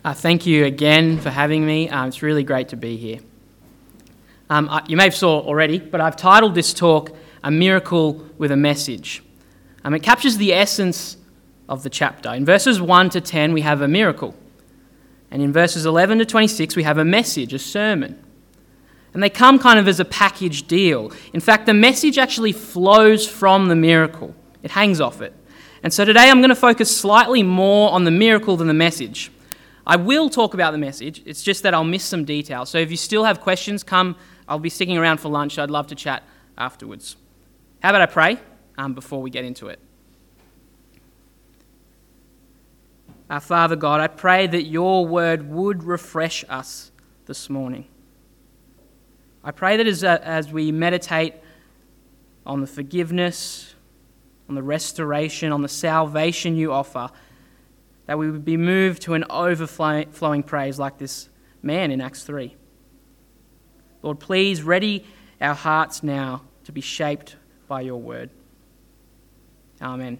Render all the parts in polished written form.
Thank you again for having me. It's really great to be here. You may have saw already, but I've titled this talk, A Miracle with a Message. It captures the essence of the chapter. In verses 1 to 10, we have a miracle. And in verses 11 to 26, we have a message, a sermon. And they come kind of as a package deal. In fact, the message actually flows from the miracle. It hangs off it. And so today I'm going to focus slightly more on the miracle than the message. I will talk about the message, it's just that I'll miss some details. So if you still have questions, come. I'll be sticking around for lunch. I'd love to chat afterwards. How about I pray before we get into it? Our Father God, I pray that your word would refresh us this morning. I pray that as we meditate on the forgiveness, on the restoration, on the salvation you offer, that we would be moved to an overflowing praise like this man in Acts 3. Lord, please ready our hearts now to be shaped by your word. Amen.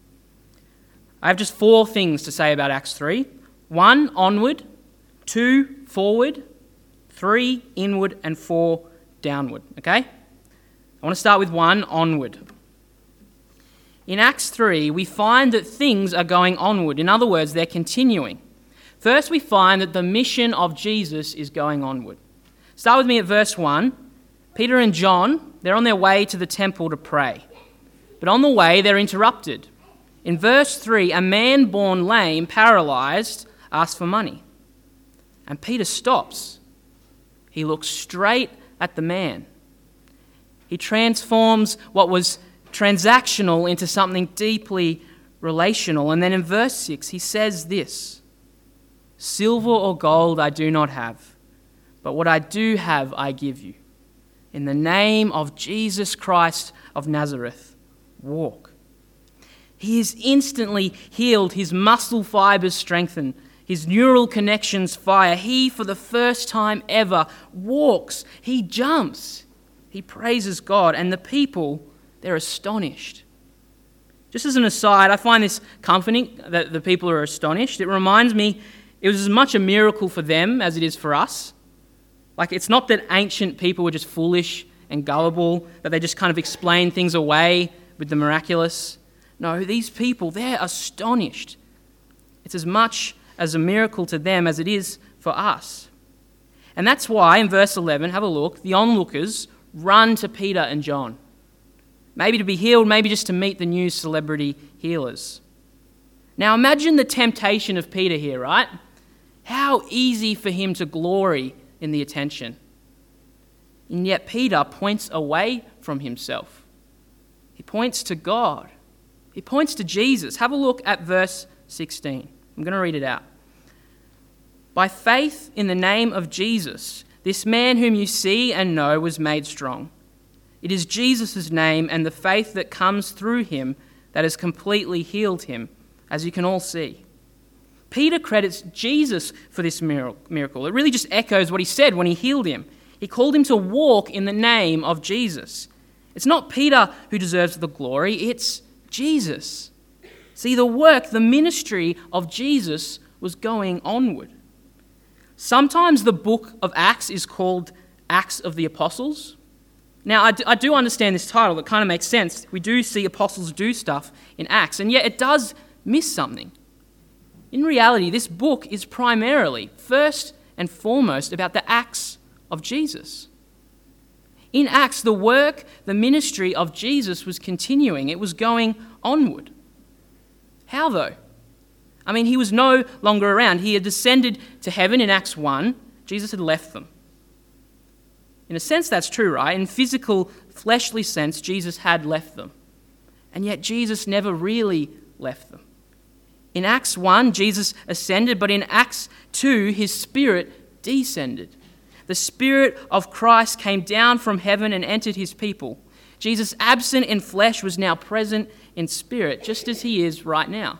I have just 4 things to say about Acts 3. 1, onward. 2, forward. 3, inward. And 4, downward. Okay? I want to start with 1, onward. In Acts 3, we find that things are going onward. In other words, they're continuing. First, we find that the mission of Jesus is going onward. Start with me at verse 1. Peter and John, they're on their way to the temple to pray. But on the way, they're interrupted. In verse 3, a man born lame, paralyzed, asks for money. And Peter stops. He looks straight at the man. He transforms what was transactional into something deeply relational. And then in verse 6, he says this, "Silver or gold I do not have, but what I do have I give you. In the name of Jesus Christ of Nazareth, walk." He is instantly healed, his muscle fibers strengthen, his neural connections fire. He, for the first time ever, walks. He jumps. He praises God, and the people, they're astonished. Just as an aside, I find this comforting that the people are astonished. It reminds me it was as much a miracle for them as it is for us. Like, it's not that ancient people were just foolish and gullible, that they just kind of explain things away with the miraculous. No, these people, they're astonished. It's as much as a miracle to them as it is for us. And that's why, in verse 11, have a look, the onlookers run to Peter and John. Maybe to be healed, maybe just to meet the new celebrity healers. Now imagine the temptation of Peter here, right? How easy for him to glory in the attention. And yet Peter points away from himself. He points to God. He points to Jesus. Have a look at verse 16. I'm going to read it out. "By faith in the name of Jesus, this man whom you see and know was made strong. It is Jesus' name and the faith that comes through him that has completely healed him, as you can all see." Peter credits Jesus for this miracle. It really just echoes what he said when he healed him. He called him to walk in the name of Jesus. It's not Peter who deserves the glory, it's Jesus. See, the ministry of Jesus was going onward. Sometimes the book of Acts is called Acts of the Apostles. Now, I do understand this title. It kind of makes sense. We do see apostles do stuff in Acts, and yet it does miss something. In reality, this book is primarily, first and foremost, about the acts of Jesus. In Acts, the work, the ministry of Jesus was continuing. It was going onward. How, though? I mean, he was no longer around. He had descended to heaven in Acts 1. Jesus had left them. In a sense, that's true, right? In physical, fleshly sense, Jesus had left them. And yet Jesus never really left them. In Acts 1, Jesus ascended, but in Acts 2, his Spirit descended. The Spirit of Christ came down from heaven and entered his people. Jesus, absent in flesh, was now present in spirit, just as he is right now.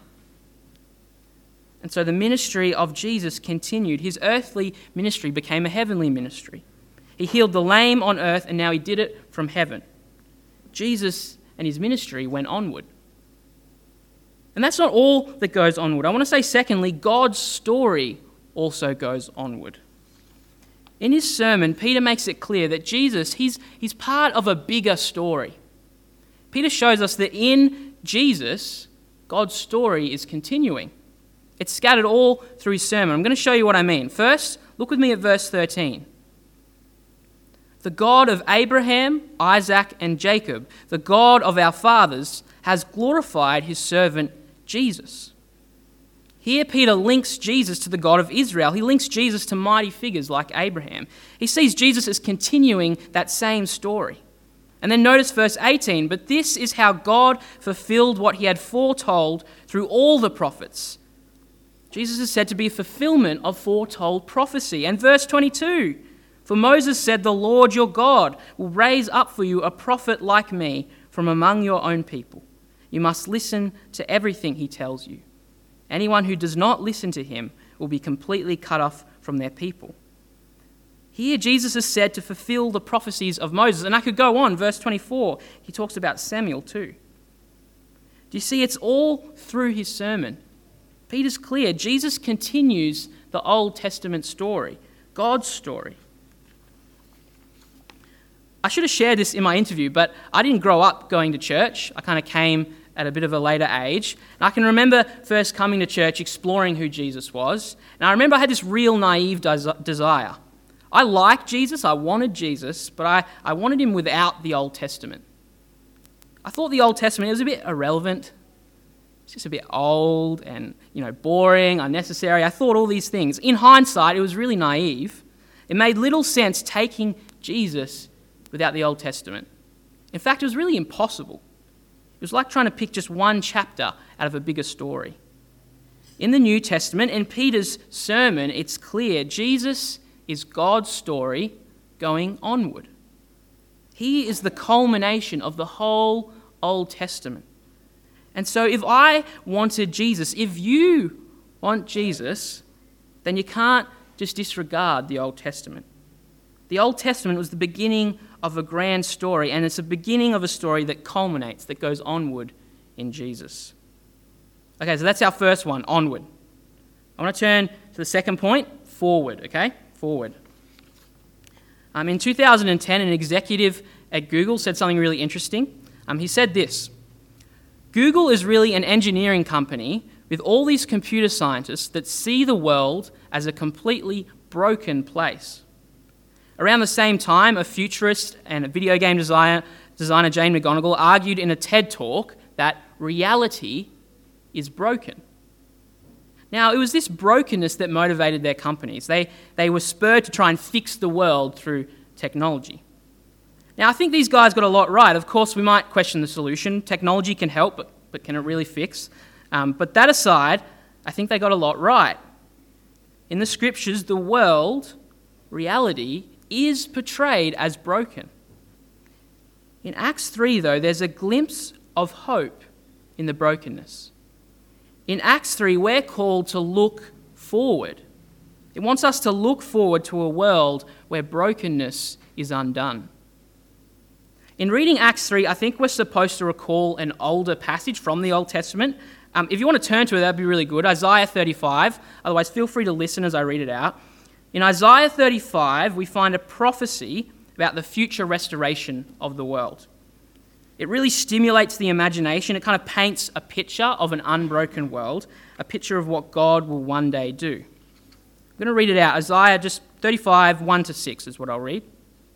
And so the ministry of Jesus continued. His earthly ministry became a heavenly ministry. He healed the lame on earth, and now he did it from heaven. Jesus and his ministry went onward. And that's not all that goes onward. I want to say, secondly, God's story also goes onward. In his sermon, Peter makes it clear that Jesus, he's part of a bigger story. Peter shows us that in Jesus, God's story is continuing. It's scattered all through his sermon. I'm going to show you what I mean. First, look with me at verse 13. The God of Abraham, Isaac, and Jacob, the God of our fathers, has glorified his servant Jesus. Here Peter links Jesus to the God of Israel. He links Jesus to mighty figures like Abraham. He sees Jesus as continuing that same story. And then notice verse 18, but this is how God fulfilled what he had foretold through all the prophets. Jesus is said to be a fulfillment of foretold prophecy. And verse 22, for Moses said, the Lord your God will raise up for you a prophet like me from among your own people. You must listen to everything he tells you. Anyone who does not listen to him will be completely cut off from their people. Here Jesus is said to fulfill the prophecies of Moses. And I could go on, verse 24, he talks about Samuel too. Do you see, it's all through his sermon. Peter's clear, Jesus continues the Old Testament story, God's story. I should have shared this in my interview, but I didn't grow up going to church. I kind of came at a bit of a later age. And I can remember first coming to church, exploring who Jesus was. And I remember I had this real naive desire. I liked Jesus, I wanted Jesus, but I wanted him without the Old Testament. I thought the Old Testament was a bit irrelevant. It's just a bit old and, boring, unnecessary. I thought all these things. In hindsight, it was really naive. It made little sense taking Jesus without the Old Testament. In fact, it was really impossible. It was like trying to pick just one chapter out of a bigger story. In the New Testament, in Peter's sermon, it's clear Jesus is God's story going onward. He is the culmination of the whole Old Testament. And so if I wanted Jesus, if you want Jesus, then you can't just disregard the Old Testament. The Old Testament was the beginning of a grand story, and it's the beginning of a story that culminates, that goes onward in Jesus. Okay, so that's our first one, onward. I want to turn to the second point, forward, okay? Forward. In 2010, an executive at Google said something really interesting. He said this: Google is really an engineering company with all these computer scientists that see the world as a completely broken place. Around the same time, a futurist and a video game designer Jane McGonigal argued in a TED Talk that reality is broken. Now, it was this brokenness that motivated their companies. They were spurred to try and fix the world through technology. Now, I think these guys got a lot right. Of course, we might question the solution. Technology can help, but can it really fix? But that aside, I think they got a lot right. In the scriptures, the world, reality, is portrayed as broken. In Acts 3, though, there's a glimpse of hope in the brokenness. In Acts 3, we're called to look forward. It wants us to look forward to a world where brokenness is undone. In reading Acts 3, I think we're supposed to recall an older passage from the Old Testament. If you want to turn to it, that'd be really good. Isaiah 35. Otherwise, feel free to listen as I read it out. In Isaiah 35, we find a prophecy about the future restoration of the world. It really stimulates the imagination. It kind of paints a picture of an unbroken world, a picture of what God will one day do. I'm going to read it out. Isaiah just 35, 1-6 is what I'll read.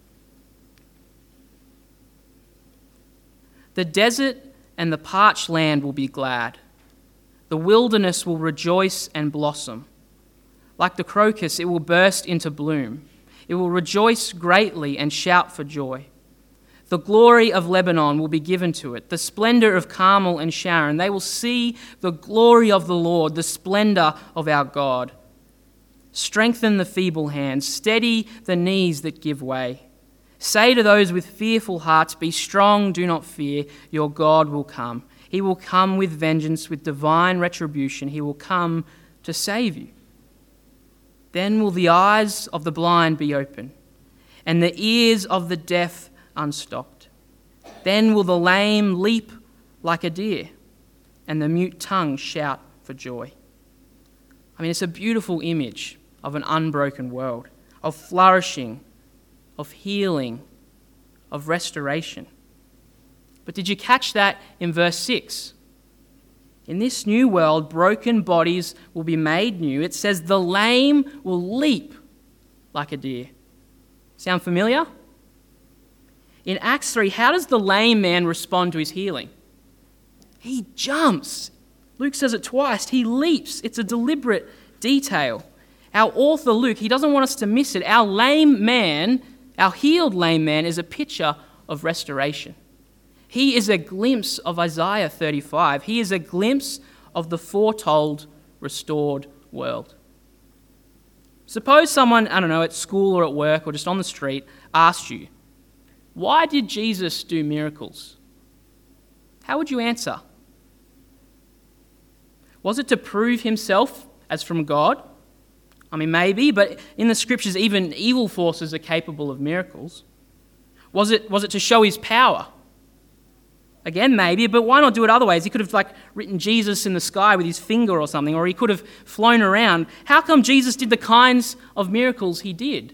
The desert and the parched land will be glad. The wilderness will rejoice and blossom. Like the crocus, it will burst into bloom. It will rejoice greatly and shout for joy. The glory of Lebanon will be given to it, the splendor of Carmel and Sharon. They will see the glory of the Lord, the splendor of our God. Strengthen the feeble hands, steady the knees that give way. Say to those with fearful hearts, be strong, do not fear, your God will come. He will come with vengeance, with divine retribution. He will come to save you. Then will the eyes of the blind be open, and the ears of the deaf unstopped. Then will the lame leap like a deer, and the mute tongue shout for joy. It's a beautiful image. of an unbroken world, of flourishing, of healing, of restoration. But did you catch that in verse 6? In this new world, broken bodies will be made new. It says the lame will leap like a deer. Sound familiar? In Acts 3, how does the lame man respond to his healing? He jumps. Luke says it twice. He leaps. It's a deliberate detail. Our author, Luke, he doesn't want us to miss it. Our lame man, our healed lame man, is a picture of restoration. He is a glimpse of Isaiah 35. He is a glimpse of the foretold, restored world. Suppose someone, I don't know, at school or at work or just on the street, asked you, why did Jesus do miracles? How would you answer? Was it to prove himself as from God? I mean, maybe, but in the scriptures, even evil forces are capable of miracles. Was it to show his power? Again, maybe, but why not do it other ways? He could have written Jesus in the sky with his finger or something, or he could have flown around. How come Jesus did the kinds of miracles he did?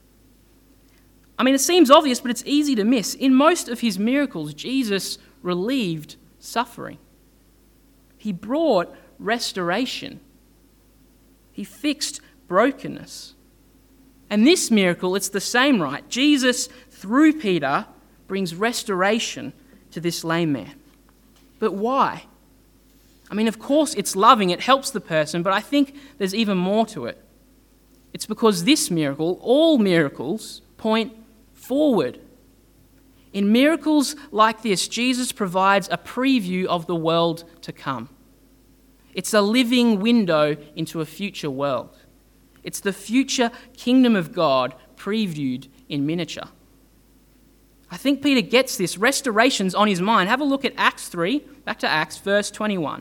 I mean, it seems obvious, but it's easy to miss. In most of his miracles, Jesus relieved suffering. He brought restoration. He fixed brokenness. And this miracle, it's the same, right? Jesus, through Peter, brings restoration to this lame man. But why? I mean, of course, it's loving, it helps the person, but I think there's even more to it. It's because this miracle, all miracles, point forward. In miracles like this, Jesus provides a preview of the world to come. It's a living window into a future world. It's the future kingdom of God previewed in miniature. I think Peter gets this. Restoration's on his mind. Have a look at Acts 3, back to Acts, verse 21.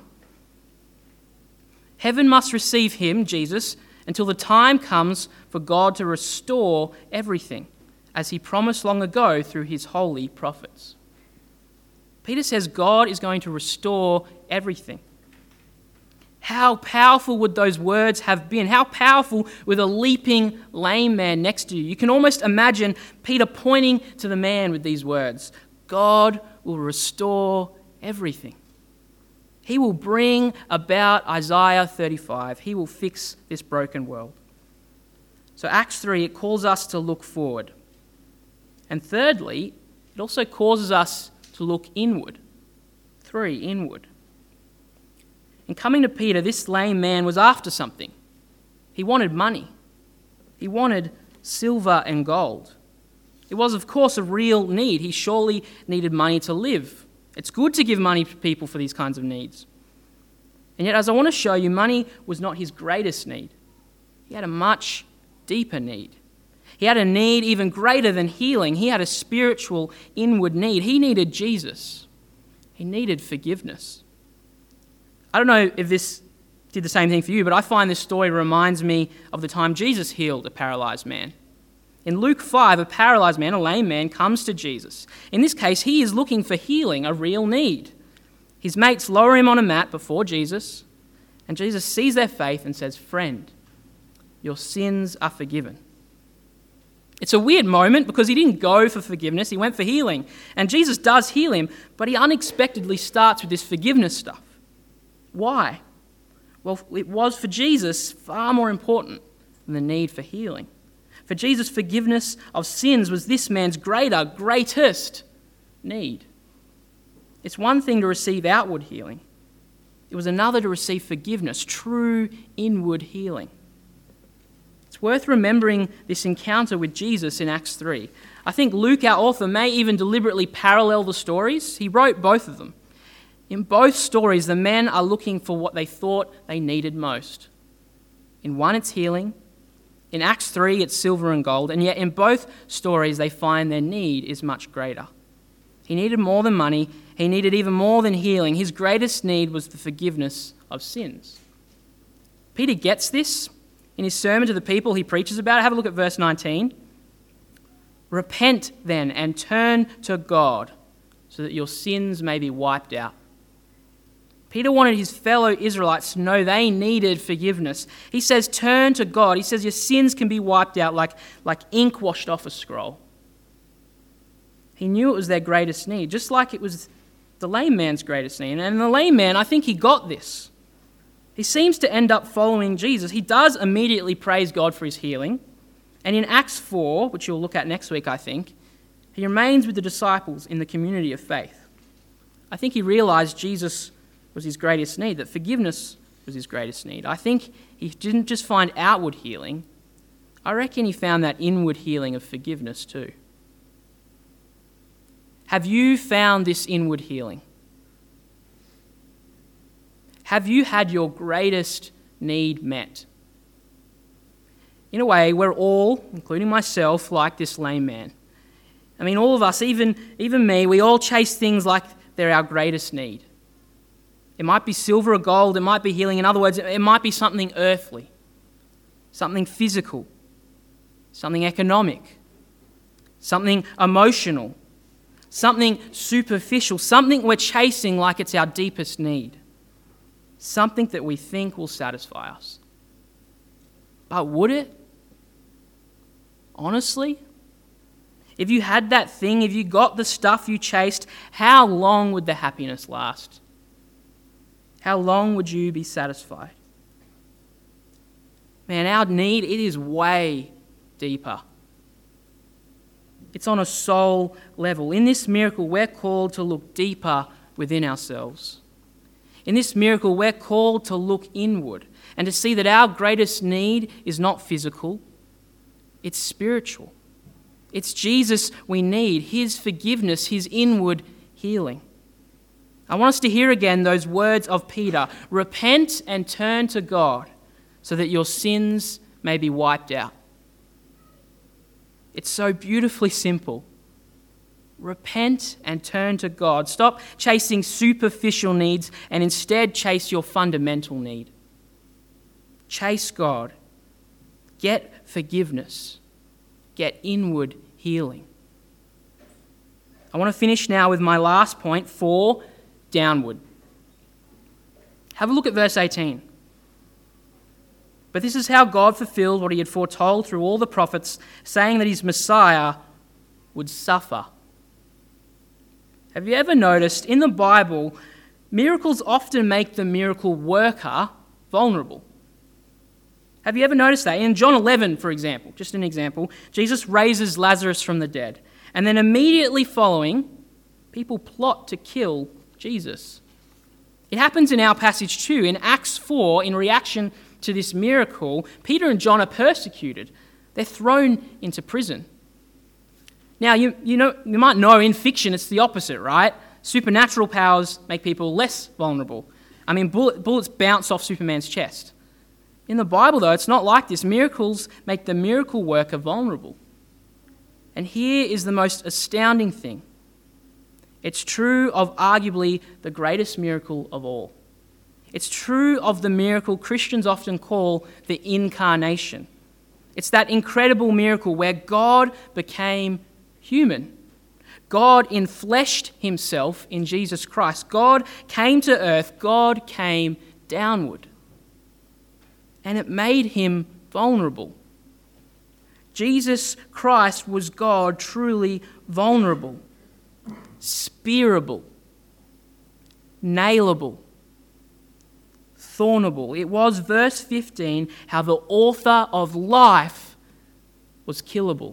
Heaven must receive him, Jesus, until the time comes for God to restore everything, as he promised long ago through his holy prophets. Peter says God is going to restore everything. How powerful would those words have been? How powerful with a leaping lame man next to you? You can almost imagine Peter pointing to the man with these words. God will restore everything. He will bring about Isaiah 35. He will fix this broken world. So Acts 3, it calls us to look forward. And thirdly, it also causes us to look inward. 3, inward. In coming to Peter, this lame man was after something. He wanted money. He wanted silver and gold. It was, of course, a real need. He surely needed money to live. It's good to give money to people for these kinds of needs. And yet, as I want to show you, money was not his greatest need. He had a much deeper need. He had a need even greater than healing. He had a spiritual, inward need. He needed Jesus. He needed forgiveness. I don't know if this did the same thing for you, but I find this story reminds me of the time Jesus healed a paralyzed man. In Luke 5, a paralyzed man, a lame man, comes to Jesus. In this case, he is looking for healing, a real need. His mates lower him on a mat before Jesus, and Jesus sees their faith and says, "Friend, your sins are forgiven." It's a weird moment because he didn't go for forgiveness, he went for healing. And Jesus does heal him, but he unexpectedly starts with this forgiveness stuff. Why? Well, it was for Jesus far more important than the need for healing. For Jesus, forgiveness of sins was this man's greatest need. It's one thing to receive outward healing. It was another to receive forgiveness, true inward healing. It's worth remembering this encounter with Jesus in Acts 3. I think Luke, our author, may even deliberately parallel the stories. He wrote both of them. In both stories, the men are looking for what they thought they needed most. In one, it's healing. In Acts 3, it's silver and gold. And yet in both stories, they find their need is much greater. He needed more than money. He needed even more than healing. His greatest need was the forgiveness of sins. Peter gets this in his sermon to the people he preaches about. Have a look at verse 19. Repent then and turn to God so that your sins may be wiped out. Peter wanted his fellow Israelites to know they needed forgiveness. He says, turn to God. He says your sins can be wiped out like ink washed off a scroll. He knew it was their greatest need, just like it was the lame man's greatest need. And the lame man, I think he got this. He seems to end up following Jesus. He does immediately praise God for his healing. And in Acts 4, which you'll look at next week, I think, he remains with the disciples in the community of faith. I think he realized Jesus was his greatest need, that forgiveness was his greatest need. I think he didn't just find outward healing. I reckon he found that inward healing of forgiveness too. Have you found this inward healing? Have you had your greatest need met? In a way, we're all, including myself, like this lame man. I mean, all of us, even me, we all chase things like they're our greatest need. It might be silver or gold, it might be healing. In other words, it might be something earthly, something physical, something economic, something emotional, something superficial, something we're chasing like it's our deepest need, something that we think will satisfy us. But would it? Honestly? If you had that thing, if you got the stuff you chased, how long would the happiness last? How long would you be satisfied? Man, our need, it is way deeper. It's on a soul level. In this miracle, we're called to look deeper within ourselves. In this miracle, we're called to look inward and to see that our greatest need is not physical, it's spiritual. It's Jesus we need, his forgiveness, his inward healing. I want us to hear again those words of Peter, repent and turn to God so that your sins may be wiped out. It's so beautifully simple. Repent and turn to God. Stop chasing superficial needs and instead chase your fundamental need. Chase God. Get forgiveness. Get inward healing. I want to finish now with my last point, 4, downward. Have a look at verse 18. But this is how God fulfilled what he had foretold through all the prophets, saying that his Messiah would suffer. Have you ever noticed in the Bible, miracles often make the miracle worker vulnerable? Have you ever noticed that? In John 11, for example, just an example, Jesus raises Lazarus from the dead. And then immediately following, people plot to kill Jesus. It happens in our passage too. In Acts 4, in reaction to this miracle, Peter and John are persecuted. They're thrown into prison. Now, you might know in fiction it's the opposite, right? Supernatural powers make people less vulnerable. I mean, bullets bounce off Superman's chest. In the Bible, though, it's not like this. Miracles make the miracle worker vulnerable. And here is the most astounding thing. It's true of arguably the greatest miracle of all. It's true of the miracle Christians often call the incarnation. It's that incredible miracle where God became human. God enfleshed himself in Jesus Christ. God came to earth. God came downward. And it made him vulnerable. Jesus Christ was God truly vulnerable, spearable, nailable, thornable. It was, verse 15, how the author of life was killable.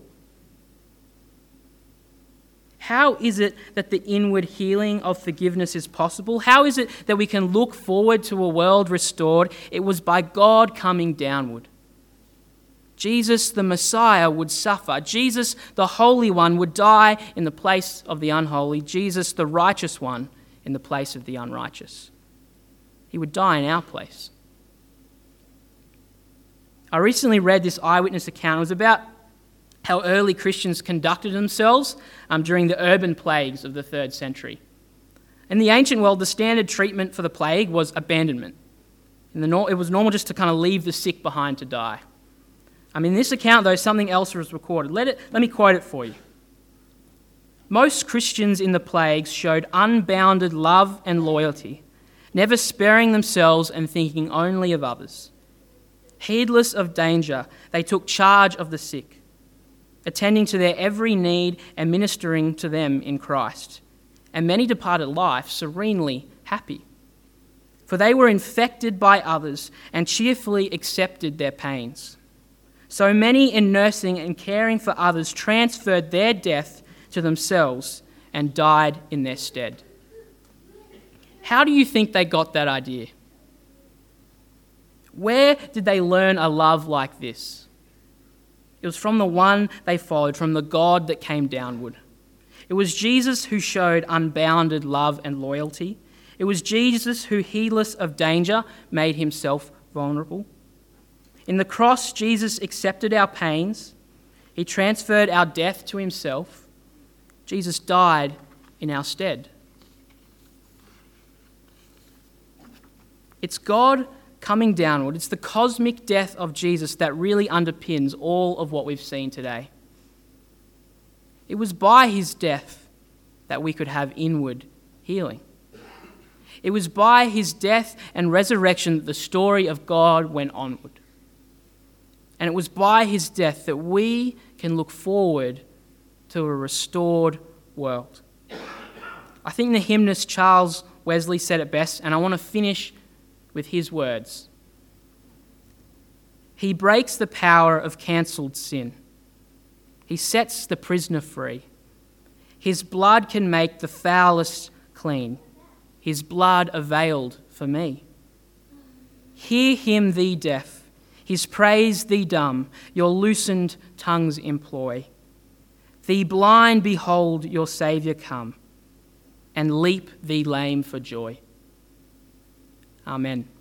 How is it that the inward healing of forgiveness is possible? How is it that we can look forward to a world restored? It was by God coming downward. Jesus, the Messiah, would suffer. Jesus, the Holy One, would die in the place of the unholy. Jesus, the Righteous One, in the place of the unrighteous. He would die in our place. I recently read this eyewitness account. It was about how early Christians conducted themselves during the urban plagues of the 3rd century. In the ancient world, the standard treatment for the plague was abandonment. It was normal just to kind of leave the sick behind to die. In this account, though, something else was recorded. Let me quote it for you. Most Christians in the plagues showed unbounded love and loyalty. never sparing themselves and thinking only of others. Heedless of danger, they took charge of the sick, attending to their every need and ministering to them in Christ. And many departed life serenely happy, for they were infected by others and cheerfully accepted their pains. So many in nursing and caring for others transferred their death to themselves and died in their stead. How do you think they got that idea? Where did they learn a love like this? It was from the one they followed, from the God that came downward. It was Jesus who showed unbounded love and loyalty. It was Jesus who, heedless of danger, made himself vulnerable. In the cross, Jesus accepted our pains. He transferred our death to himself. Jesus died in our stead. It's God coming downward. It's the cosmic death of Jesus that really underpins all of what we've seen today. It was by his death that we could have inward healing. It was by his death and resurrection that the story of God went onward. And it was by his death that we can look forward to a restored world. I think the hymnist Charles Wesley said it best, and I want to finish with his words. He breaks the power of cancelled sin. He sets the prisoner free. His blood can make the foulest clean. His blood availed for me. Hear him, thee deaf, his praise thee dumb, your loosened tongues employ. Thee blind behold your Saviour come, and leap thee lame for joy. Amen.